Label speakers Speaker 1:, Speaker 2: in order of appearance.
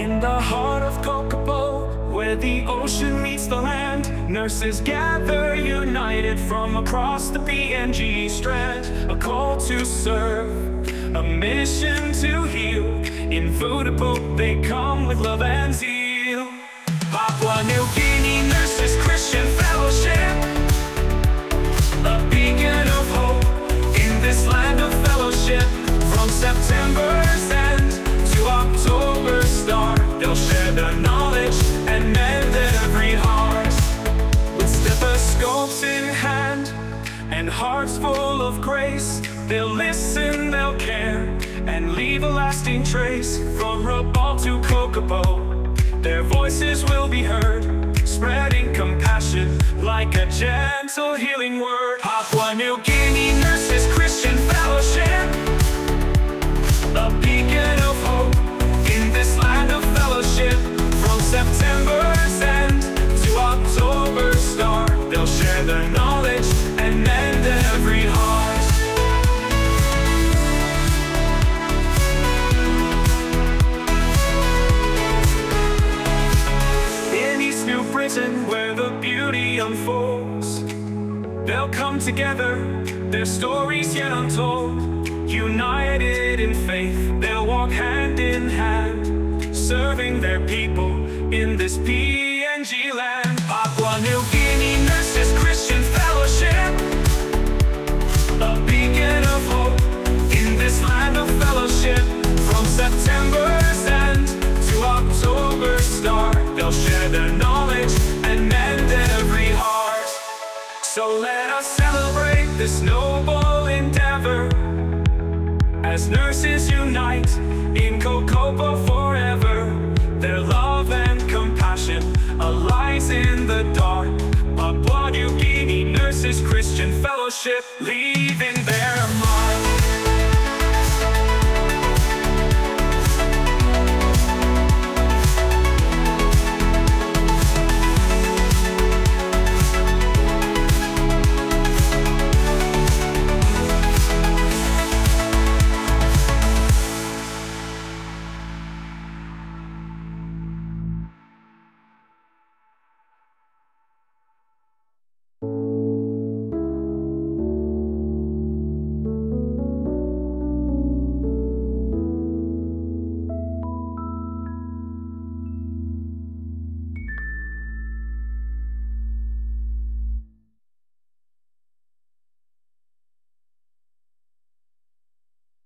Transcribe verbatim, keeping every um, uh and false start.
Speaker 1: In the heart of Kokopo, where the ocean meets the land, nurses gather united from across the P N G strand. A call to serve, a mission to heal. In Voodoo they come with love and zeal. Papua New Guinea Nurses Christian Fellowship, a beacon of hope in this land of fellowship. From September's end to October's start, they'll share their knowledge and mend every heart. With stethoscopes in hand and hearts full of grace, they'll listen, they'll care, and leave a lasting trace. From Rabaul to Kokopo, their voices will be heard, spreading compassion like a gentle healing word. Papua New Guinea Nurses Christian Fellowship, a beacon of hope in this land of fellowship. From September's end to October's start, they'll share their knowledge and mend every heart. In East New Britain, where the beauty unfolds, they'll come together, their stories yet untold. United in faith, they'll walk hand in hand, serving their people in this P N G land. Papua New Guinea Nurses Christian Fellowship, a beacon of hope in this land of fellowship. From September's end to October's start, they'll share their knowledge and mend every heart. So let us celebrate this noble endeavor, as nurses unite in Kokopo forever. Their love and compassion aligns in the dark. Papua New Guinea Nurses Christian Fellowship leads.